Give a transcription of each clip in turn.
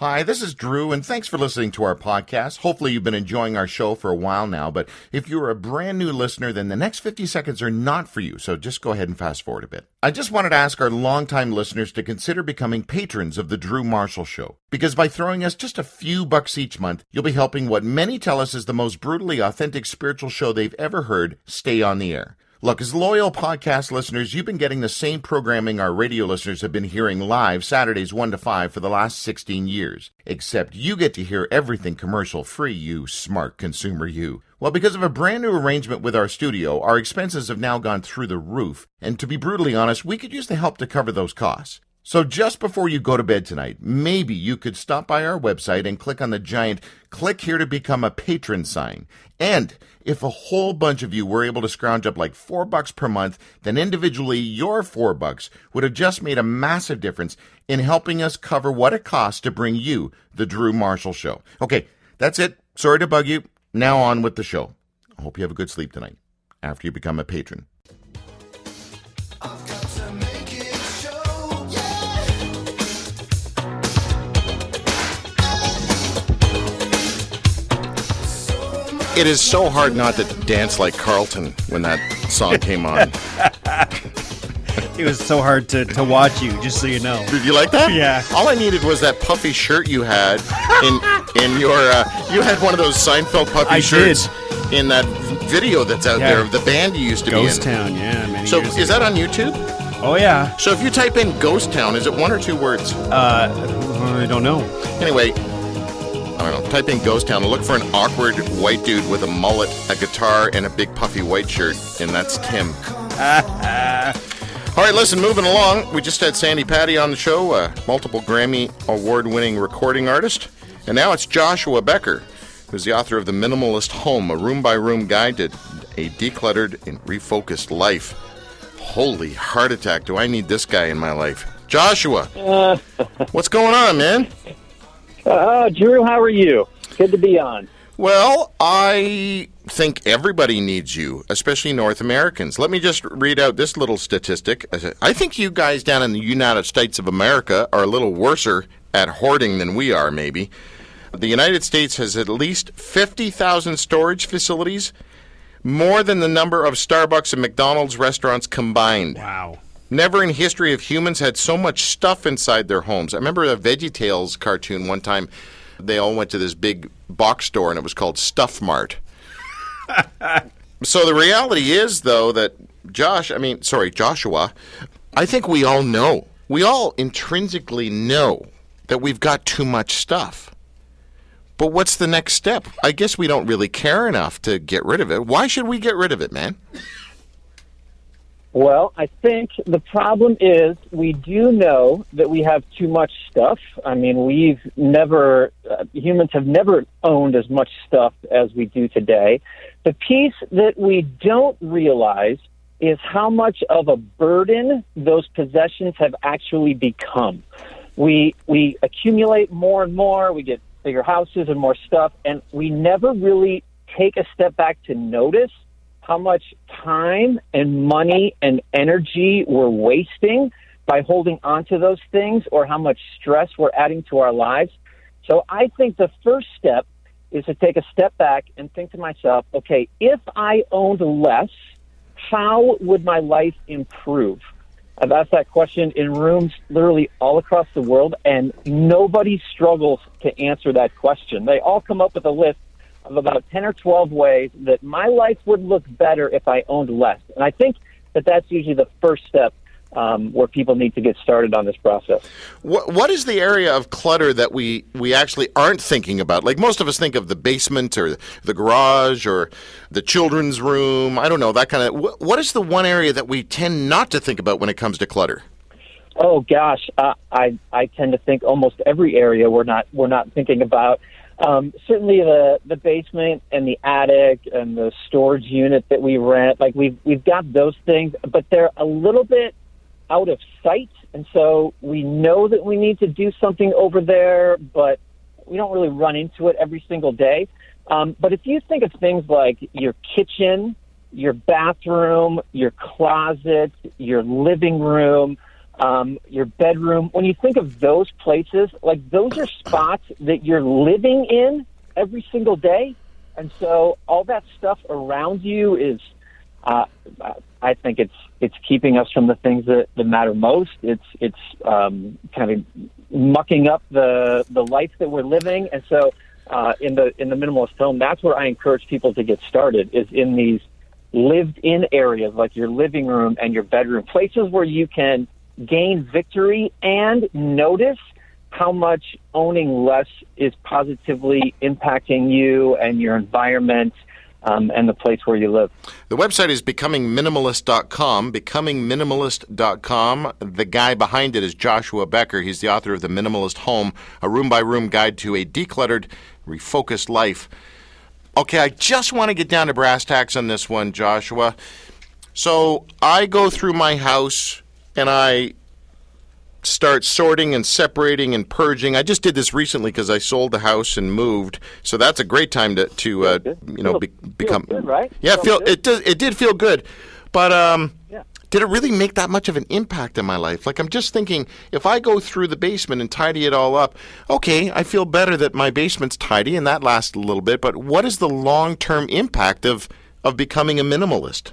Hi, this is Drew, and thanks for listening to our podcast. Hopefully you've been enjoying our show for a while now, but if you're a brand new listener, then the next 50 seconds are not for you, so just go ahead and fast forward a bit. I just wanted to ask our longtime listeners to consider becoming patrons of The Drew Marshall Show, because by throwing us just a few bucks each month, you'll be helping what many tell us is the most brutally authentic spiritual show they've ever heard stay on the air. Look, as loyal podcast listeners, you've been getting the same programming our radio listeners have been hearing live Saturdays 1 to 5 for the last 16 years. Except you get to hear everything commercial-free, you smart consumer, you. Well, because of a brand new arrangement with our studio, our expenses have now gone through the roof. And to be brutally honest, we could use the help to cover those costs. So just before you go to bed tonight, maybe you could stop by our website and click on the giant "Click here to become a patron" sign. And if a whole bunch of you were able to scrounge up like $4 per month, then individually your $4 would have just made a massive difference in helping us cover what it costs to bring you the Drew Marshall Show. Okay, that's it. Sorry to bug you. Now on with the show. I hope you have a good sleep tonight after you become a patron. It is so hard not to dance like Carlton when that song came on. It was so hard to watch you, just so you know. Did you like that? Yeah. All I needed was that puffy shirt you had in your. You had one of those Seinfeld puffy shirts in that video that's out there of the band you used to Ghost be in. Town, yeah. Many so years is ago. that on YouTube? Oh yeah. So if you type in Ghost Town, is it one or two words? I don't know. Anyway, I don't know. Type in Ghost Town and look for an awkward white dude with a mullet, a guitar, and a big puffy white shirt, and that's Tim. All right, listen, moving along. We just had Sandy Patty on the show, a multiple Grammy award-winning recording artist. And now it's Joshua Becker, who's the author of The Minimalist Home, a room-by-room guide to a decluttered and refocused life. Holy heart attack, do I need this guy in my life. Joshua, what's going on, man? Drew, how are you? Good to be on. Well, I think everybody needs you, especially North Americans. Let me just read out this little statistic. I think you guys down in the United States of America are a little worser at hoarding than we are, maybe. The United States has at least 50,000 storage facilities, more than the number of Starbucks and McDonald's restaurants combined. Wow. Never in history of humans had so much stuff inside their homes. I remember a VeggieTales cartoon one time. They all went to this big box store, and it was called Stuff Mart. So the reality is, though, that Joshua, I think we all know. We all intrinsically know that we've got too much stuff. But what's the next step? I guess we don't really care enough to get rid of it. Why should we get rid of it, man? Well, I think the problem is we do know that we have too much stuff. I mean, humans have never owned as much stuff as we do today. The piece that we don't realize is how much of a burden those possessions have actually become. We accumulate more and more, we get bigger houses and more stuff, and we never really take a step back to notice how much time and money and energy we're wasting by holding on to those things, or how much stress we're adding to our lives. So I think the first step is to take a step back and think to myself, okay, if I owned less, how would my life improve? I've asked that question in rooms literally all across the world, and nobody struggles to answer that question. They all come up with a list of about 10 or 12 ways that my life would look better if I owned less. And I think that that's usually the first step where people need to get started on this process. What is the area of clutter that we actually aren't thinking about? Like, most of us think of the basement or the garage or the children's room. I don't know, that kind of... What is the one area that we tend not to think about when it comes to clutter? Oh, gosh. I tend to think almost every area we're not thinking about. Certainly the basement and the attic and the storage unit that we rent, like we've got those things, but they're a little bit out of sight. And so we know that we need to do something over there, but we don't really run into it every single day. But if you think of things like your kitchen, your bathroom, your closet, your living room, your bedroom. When you think of those places, like those are spots that you're living in every single day. And so all that stuff around you is, I think it's keeping us from the things that matter most. It's kind of mucking up the life that we're living. And so in the minimalist home, that's where I encourage people to get started, is in these lived-in areas like your living room and your bedroom, places where you can gain victory and notice how much owning less is positively impacting you and your environment and the place where you live. The website is becomingminimalist.com, becomingminimalist.com. The guy behind it is Joshua Becker. He's the author of The Minimalist Home, a room-by-room guide to a decluttered, refocused life. Okay, I just want to get down to brass tacks on this one, Joshua. So I go through my house and I start sorting and separating and purging. I just did this recently because I sold the house and moved, so that's a great time to become. Good, right? Yeah, it did feel good, but did it really make that much of an impact in my life? Like, I'm just thinking, if I go through the basement and tidy it all up, okay, I feel better that my basement's tidy and that lasts a little bit. But what is the long-term impact of becoming a minimalist?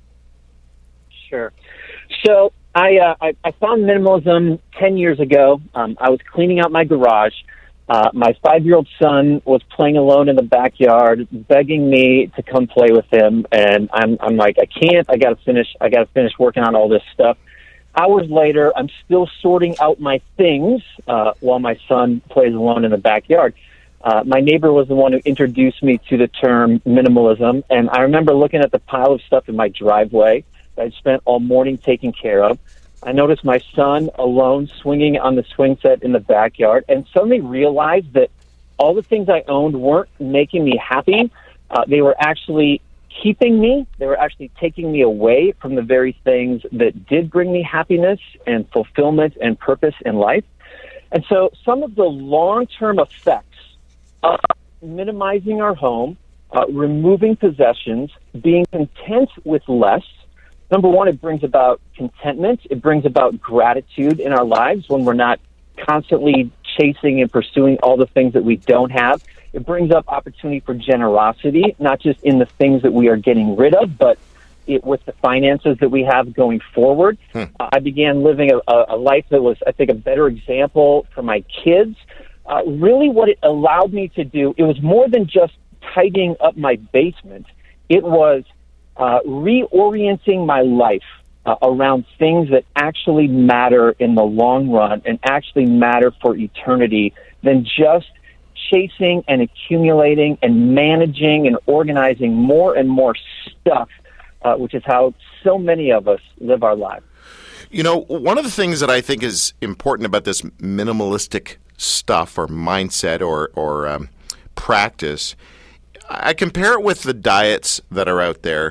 Sure. So I found minimalism 10 years ago. I was cleaning out my garage. My 5-year-old son was playing alone in the backyard, begging me to come play with him. And I'm like, I can't. I got to finish working on all this stuff. Hours later, I'm still sorting out my things while my son plays alone in the backyard. My neighbor was the one who introduced me to the term minimalism. And I remember looking at the pile of stuff in my driveway that I'd spent all morning taking care of. I noticed my son alone swinging on the swing set in the backyard, and suddenly realized that all the things I owned weren't making me happy. They were actually keeping me. They were actually taking me away from the very things that did bring me happiness and fulfillment and purpose in life. And so some of the long-term effects of minimizing our home, removing possessions, being content with less. Number one, it brings about contentment. It brings about gratitude in our lives when we're not constantly chasing and pursuing all the things that we don't have. It brings up opportunity for generosity, not just in the things that we are getting rid of, but with the finances that we have going forward. I began living a life that was, I think, a better example for my kids. Really what it allowed me to do, it was more than just tidying up my basement. It was reorienting my life around things that actually matter in the long run and actually matter for eternity than just chasing and accumulating and managing and organizing more and more stuff, which is how so many of us live our lives. You know, one of the things that I think is important about this minimalistic stuff or mindset or practice, I compare it with the diets that are out there.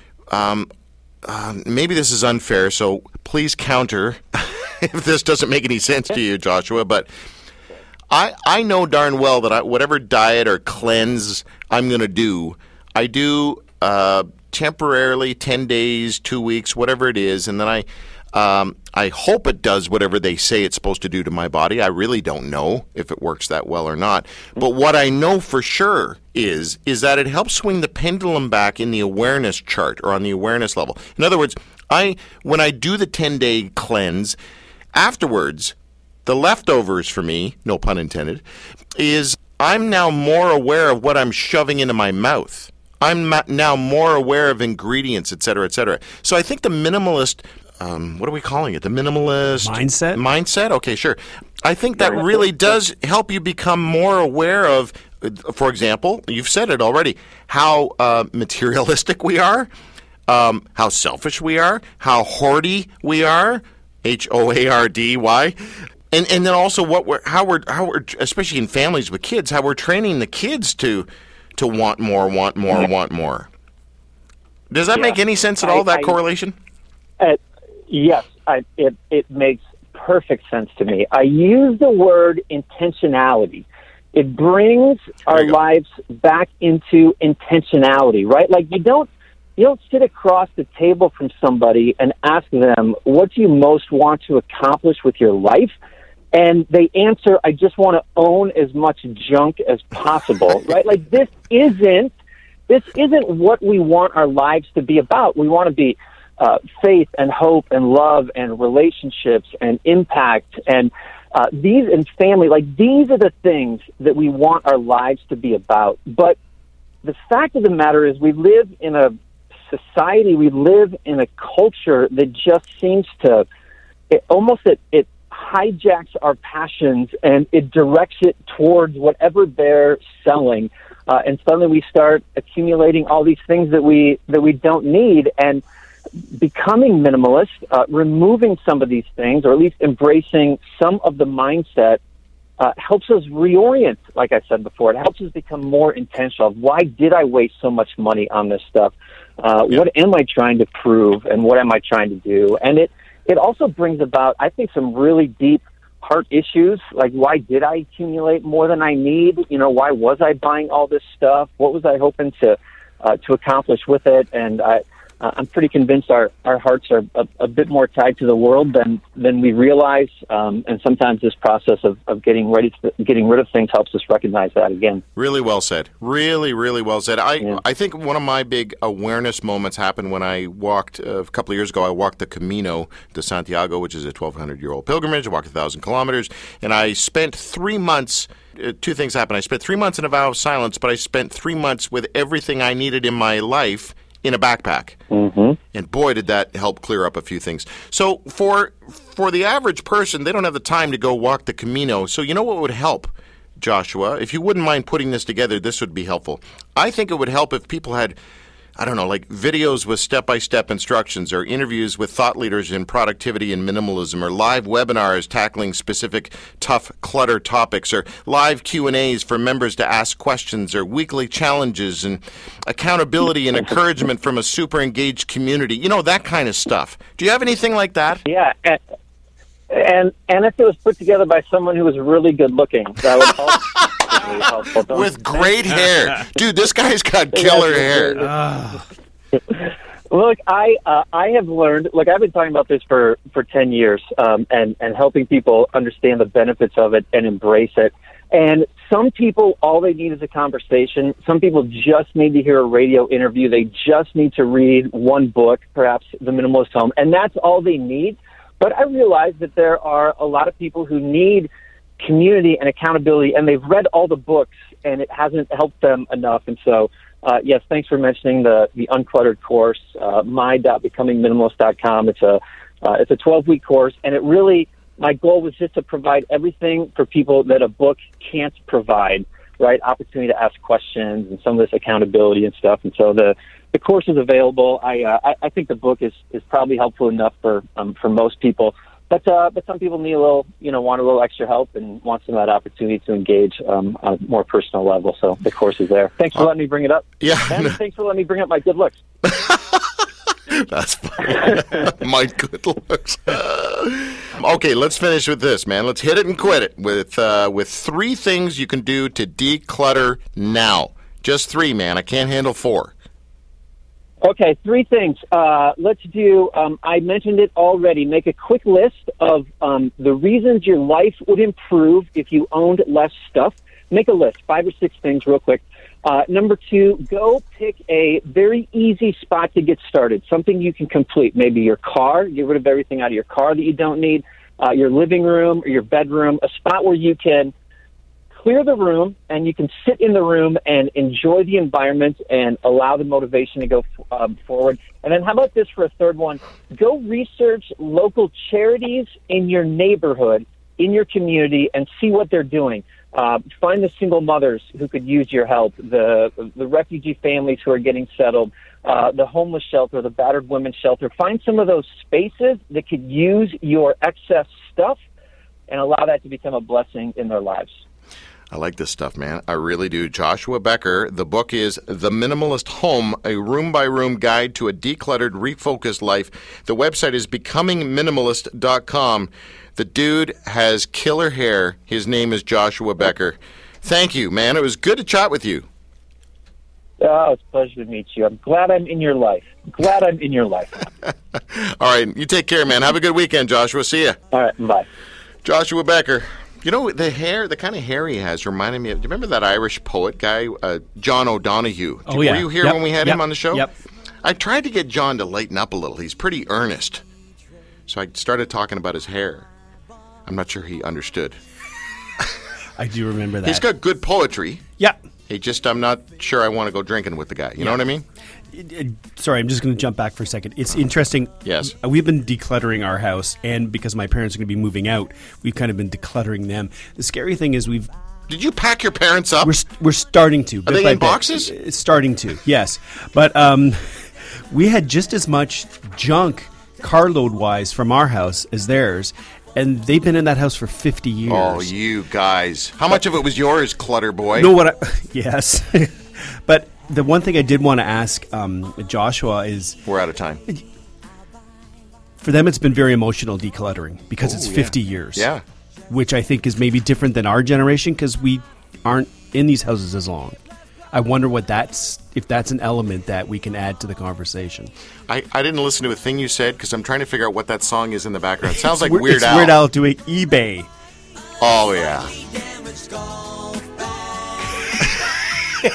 Maybe this is unfair, so please counter if this doesn't make any sense to you, Joshua. But I know darn well that whatever diet or cleanse I'm going to do, I do temporarily, 10 days, 2 weeks, whatever it is, and then I hope it does whatever they say it's supposed to do to my body. I really don't know if it works that well or not. But what I know for sure is that it helps swing the pendulum back in the awareness chart or on the awareness level. In other words, when I do the 10-day cleanse, afterwards, the leftovers for me, no pun intended, is I'm now more aware of what I'm shoving into my mouth. I'm now more aware of ingredients, et cetera, et cetera. So I think the minimalist... what are we calling it? The minimalist mindset? Mindset? Okay, sure. I think that really does help you become more aware of, for example, you've said it already, how materialistic we are, how selfish we are, how hoardy we are, Hoardy, and then also how we're especially in families with kids, how we're training the kids to want more. Does that make any sense at all? That correlation? Yes, it makes perfect sense to me. I use the word intentionality. It brings our lives back into intentionality, right? Like you don't You don't sit across the table from somebody and ask them, what do you most want to accomplish with your life? And they answer, I just want to own as much junk as possible, right? Like, this isn't what we want our lives to be about. We want to be faith and hope and love and relationships and impact and these and family. Like, these are the things that we want our lives to be about. But the fact of the matter is, we live in a society, we live in a culture that just seems to, it hijacks our passions and it directs it towards whatever they're selling. And suddenly we start accumulating all these things that we don't need, and becoming minimalist, removing some of these things, or at least embracing some of the mindset, helps us reorient, like I said before. It helps us become more intentional. Why did I waste so much money on this stuff? What am I trying to prove, and what am I trying to do? And it also brings about, I think, some really deep heart issues, like, why did I accumulate more than I need? Why was I buying all this stuff? What was I hoping to accomplish with it? And I'm pretty convinced our hearts are a bit more tied to the world than we realize. And sometimes this process of getting rid of things helps us recognize that again. Really well said. Really, really well said. I think one of my big awareness moments happened when I walked, a couple of years ago, I walked the Camino de Santiago, which is a 1,200-year-old pilgrimage. I walked 1,000 kilometers, and I spent 3 months. Two things happened. I spent 3 months in a vow of silence, but I spent 3 months with everything I needed in my life in a backpack. Mm-hmm. And boy, did that help clear up a few things. So for the average person, they don't have the time to go walk the Camino. So you know what would help, Joshua? If you wouldn't mind putting this together, this would be helpful. I think it would help if people had, I don't know, like videos with step-by-step instructions, or interviews with thought leaders in productivity and minimalism, or live webinars tackling specific tough clutter topics, or live Q&As for members to ask questions, or weekly challenges and accountability and encouragement from a super engaged community. That kind of stuff. Do you have anything like that? Yeah. And if it was put together by someone who was really good looking, that would help. With great hair. Dude, this guy's got killer hair. Look, I have learned, I've been talking about this for 10 years, and helping people understand the benefits of it and embrace it. And some people, all they need is a conversation. Some people just need to hear a radio interview. They just need to read one book, perhaps The Minimalist Home, and that's all they need. But I realize that there are a lot of people who need community and accountability, and they've read all the books, and it hasn't helped them enough. And so, yes, thanks for mentioning the Uncluttered course, my.becomingminimalist.com. It's a 12-week course, and it really, my goal was just to provide everything for people that a book can't provide, right? Opportunity to ask questions and some of this accountability and stuff. And so the course is available. I think the book is probably helpful enough for most people. But some people need want a little extra help and want some of that opportunity to engage on a more personal level. So the course is there. Thanks for letting me bring it up. Yeah. And thanks for letting me bring up my good looks. That's funny. My good looks. Okay, let's finish with this, man. Let's hit it and quit it with 3 things you can do to declutter now. Just 3, man. I can't handle 4. Okay, 3 things. Let's do, I mentioned it already. Make a quick list of the reasons your life would improve if you owned less stuff. Make a list, 5 or 6 things real quick. Number 2, go pick a very easy spot to get started, something you can complete. Maybe your car, get rid of everything out of your car that you don't need, your living room or your bedroom, a spot where you can clear the room and you can sit in the room and enjoy the environment and allow the motivation to go forward. And then how about this for a third one? Go research local charities in your neighborhood, in your community, and see what they're doing. Find the single mothers who could use your help, the refugee families who are getting settled, the homeless shelter, the battered women's shelter. Find some of those spaces that could use your excess stuff and allow that to become a blessing in their lives. I like this stuff, man. I really do. Joshua Becker. The book is The Minimalist Home, a room-by-room guide to a decluttered, refocused life. The website is becomingminimalist.com. The dude has killer hair. His name is Joshua Becker. Thank you, man. It was good to chat with you. Oh, it's a pleasure to meet you. I'm glad I'm in your life. Glad I'm in your life. All right, you take care, man. Have a good weekend, Joshua. See ya. All right, bye. Joshua Becker. You know, the hair, the kind of hair he has reminded me of, do you remember that Irish poet guy, John O'Donoghue? Oh, yeah. Were you here Yep. when we had him on the show? Yep. I tried to get John to lighten up a little. He's pretty earnest. So I started talking about his hair. I'm not sure he understood. I do remember that. He's got good poetry. Yeah. I'm not sure I want to go drinking with the guy. You know what I mean? Sorry, I'm just going to jump back for a second. It's interesting. Yes. We've been decluttering our house, and because my parents are going to be moving out, we've kind of been decluttering them. The scary thing is Did you pack your parents up? we're starting to. Are they in boxes? It's starting to, yes. But we had just as much junk carload-wise from our house as theirs, and they've been in that house for 50 years. Oh, you guys. How much of it was yours, clutter boy? You know what? Yes. But the one thing I did want to ask Joshua is, We're out of time. for them it's been very emotional decluttering because it's yeah. 50 years. Yeah. Which I think is maybe different than our generation because we aren't in these houses as long. I wonder if that's an element that we can add to the conversation. I didn't listen to a thing you said because I'm trying to figure out what that song is in the background. It sounds like Weird It's Al. Weird Al doing eBay. Oh, yeah.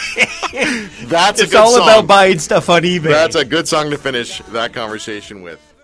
That's a It's good all song. about buying stuff on eBay. That's a good song to finish that conversation with.